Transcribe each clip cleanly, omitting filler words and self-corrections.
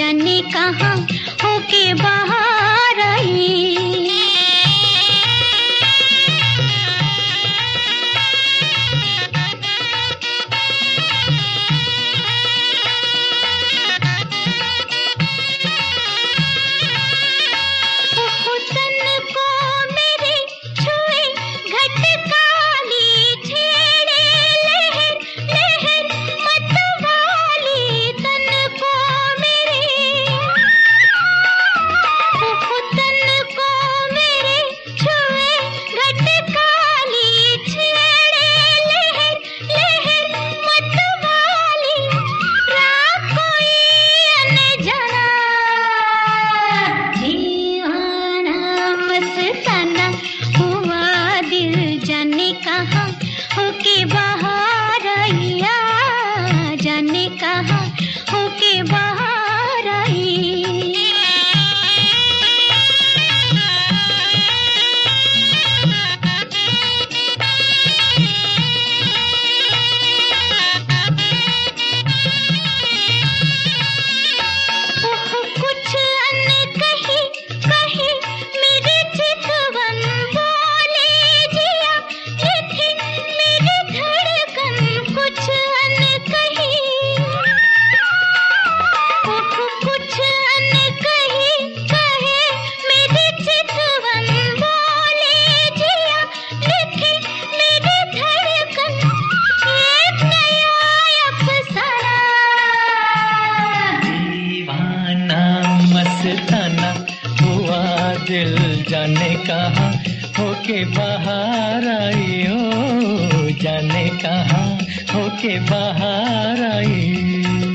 जाने कहाँ होके बाहर आई। कहाँ होके बाहर आइया, जाने कहाँ होके बाहर आई। कुछ अनकही कही मेरी चितवन बोले जिया, ये थी मेरी धड़कन कुछ अनकही। कुछ अनकही कहे मेरी चितवन बोले जिया, ये थी मेरी धड़कन एक नया अफसाना। मस्ताना हुआ दिल, जाने कहाँ होके बाहर आई हो, जाने कहाँ होके बाहर आई।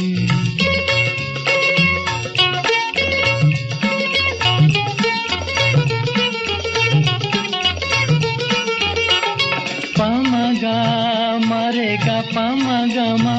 पामगा मरेगा पामगा मा,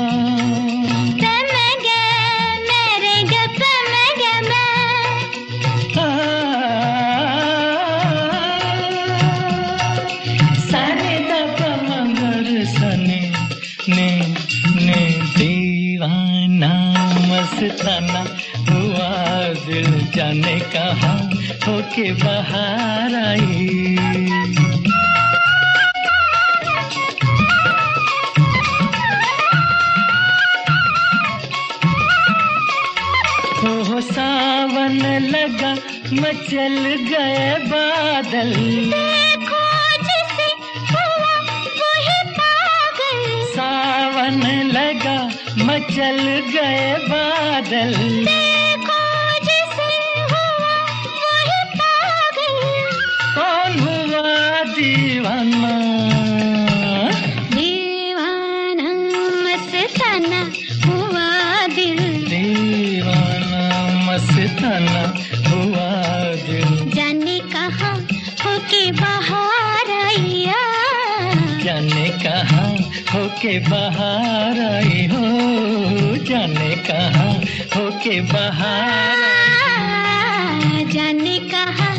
ने दीवाना मस्ताना हुआ दिल, जाने कहाँ होके बाहर आई। हो सावन लगा मचल गए बादल, देखो जिसे हुआ वही पागल। सावन लगा मचल गए बादल, देखो जिसे हुआ वही पागल। कौन हुआ दीवाना, दीवाना मस्ताना हुआ दिल, दीवाना मस्ताना हुआ दिल। जाने कहाँ होके बाहर आइया, जाने कहाँ होके बाहर आई हो, जाने कहाँ होके बाहर आई। जाने कहाँ